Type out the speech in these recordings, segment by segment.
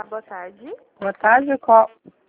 Olá, boa tarde. Boa tarde, qual?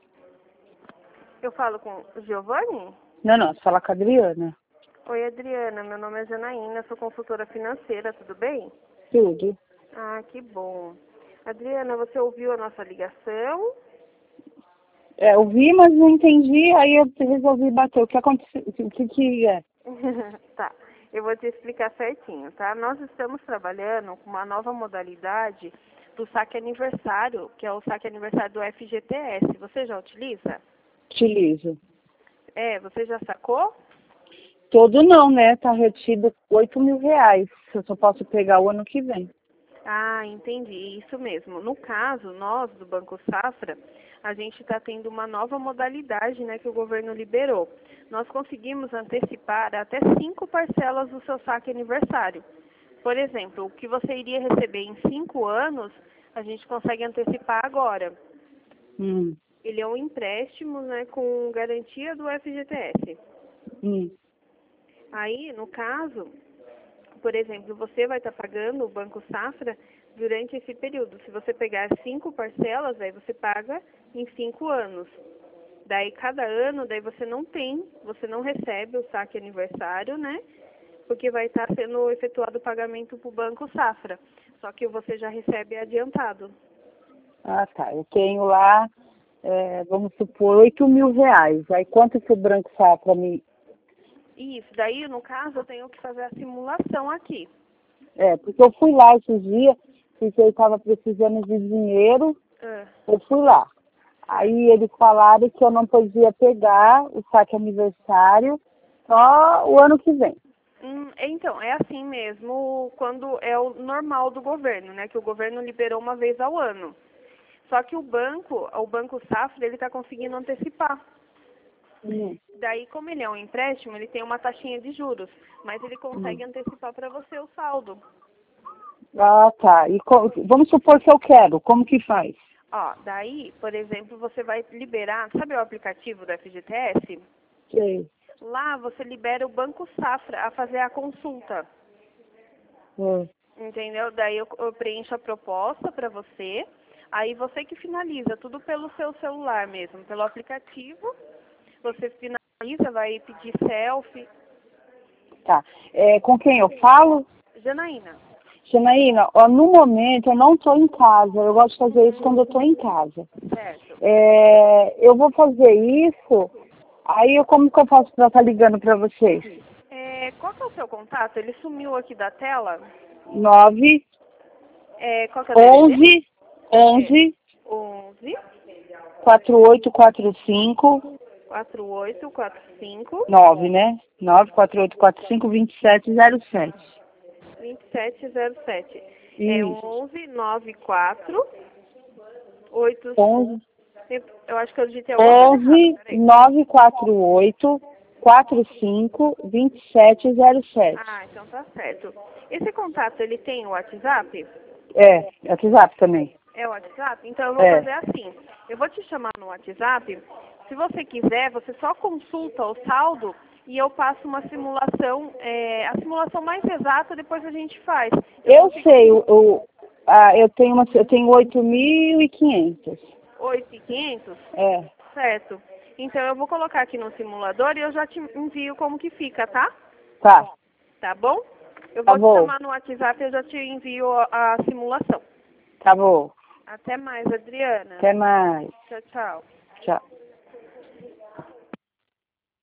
Eu falo com o Giovanni? Não, você fala com a Adriana. Oi, Adriana. Meu nome é Janaína, sou consultora financeira, tudo bem? Tudo. Ah, que bom. Adriana, você ouviu a nossa ligação? Eu vi, mas não entendi, aí eu resolvi bater. O que aconteceu? O que é? Tá, eu vou te explicar certinho, tá? Nós estamos trabalhando com uma nova modalidade do saque aniversário, que é o saque aniversário do FGTS. Você já utiliza? Utilizo. Você já sacou? Todo não, né? Tá retido R$ 8.000. Eu só posso pegar o ano que vem. Ah, entendi, isso mesmo. No caso, nós do Banco Safra, a gente está tendo uma nova modalidade, né, que o governo liberou. Nós conseguimos antecipar até 5 parcelas do seu saque aniversário. Por exemplo, o que você iria receber em 5 anos, a gente consegue antecipar agora. Ele é um empréstimo, né, com garantia do FGTS. Aí, no caso, por exemplo, você vai estar pagando o Banco Safra durante esse período. Se você pegar 5 parcelas, aí você paga em 5 anos. Daí, cada ano, daí você não recebe o saque aniversário, né? Porque vai estar sendo efetuado o pagamento para o Banco Safra. Só que você já recebe adiantado. Ah, tá. Eu tenho lá, vamos supor, R$ 8.000. Aí quanto que o Banco Safra me... Isso, daí, no caso, eu tenho que fazer a simulação aqui. Porque eu fui lá esses dias, porque eu estava precisando de dinheiro, eu fui lá. Aí eles falaram que eu não podia pegar o saque aniversário só o ano que vem. Então, é assim mesmo quando é o normal do governo, né? Que o governo liberou uma vez ao ano. Só que o Banco Safra, ele está conseguindo antecipar. Daí, como ele é um empréstimo, ele tem uma taxinha de juros, mas ele consegue antecipar para você o saldo. Ah, tá. E vamos supor que eu quero, como que faz? Ó, daí, por exemplo, você vai liberar, sabe o aplicativo do FGTS? Sei. Lá você libera o Banco Safra a fazer a consulta. Entendeu? Daí eu preencho a proposta para você, aí você que finaliza, tudo pelo seu celular mesmo, pelo aplicativo. Você finaliza, vai pedir selfie. Tá. Com quem eu falo? Janaína. Janaína, ó, no momento eu não estou em casa. Eu gosto de fazer isso quando eu estou em casa. Certo. Eu vou fazer isso, aí como que eu faço para estar ligando para vocês? Qual que é o seu contato? Ele sumiu aqui da tela. 9 Qual que é o DDD? 11 11 4845 4845 9, né? 94845 2707. 2707. Isso. 11 94 8. 11 Eu acho que eu digitei alguma coisa errada. 11 948 45 2707. Ah, então tá certo. Esse contato, ele tem o WhatsApp? WhatsApp também. É o WhatsApp? Então eu vou fazer assim. Eu vou te chamar no WhatsApp. Se você quiser, você só consulta o saldo e eu passo uma simulação, a simulação mais exata depois a gente faz. Eu sei, eu tenho 8.500. 8.500? Certo. Então eu vou colocar aqui no simulador e eu já te envio como que fica, tá? Tá. Tá bom? Eu vou te chamar no WhatsApp e eu já te envio a simulação. Tá bom. Até mais, Adriana. Até mais. Tchau, tchau. Tchau.